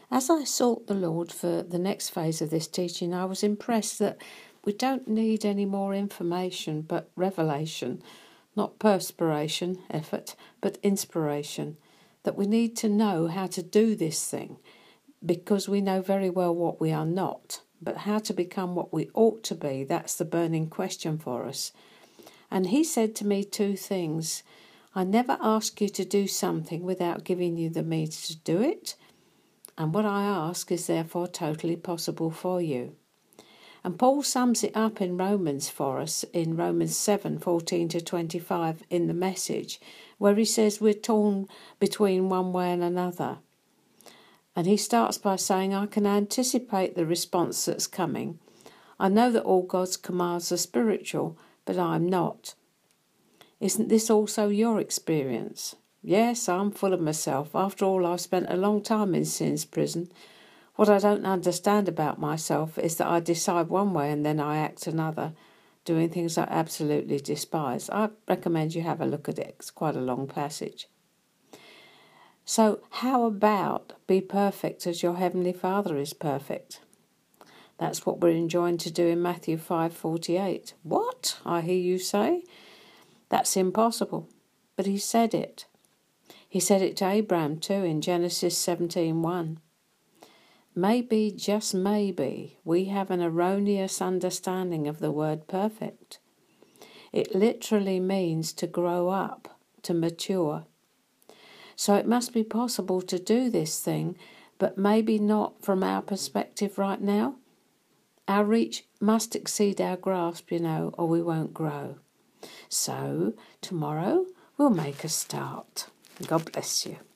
As I sought the Lord for the next phase of this teaching, I was impressed that we don't need any more information but revelation, not perspiration, effort, but inspiration, that we need to know how to do this thing, because we know very well what we are not, but how to become what we ought to be, that's the burning question for us. And he said to me two things. I never ask you to do something without giving you the means to do it, and what I ask is therefore totally possible for you. And Paul sums it up in Romans for us in Romans 7:14-25 in the Message, where he says we're torn between one way and another. And he starts by saying, I can anticipate the response that's coming. I know that all God's commands are spiritual, but I'm not. Isn't this also your experience? Yes, I'm full of myself. After all, I've spent a long time in sin's prison. What I don't understand about myself is that I decide one way and then I act another, doing things I absolutely despise. I recommend you have a look at it. It's quite a long passage. So how about be perfect as your Heavenly Father is perfect? That's what we're enjoined to do in Matthew 5:48. What? I hear you say? That's impossible. But he said it. He said it to Abraham too in Genesis 17:1. Maybe, just maybe, we have an erroneous understanding of the word perfect. It literally means to grow up, to mature. So it must be possible to do this thing, but maybe not from our perspective right now. Our reach must exceed our grasp, or we won't grow. So tomorrow we'll make a start. God bless you.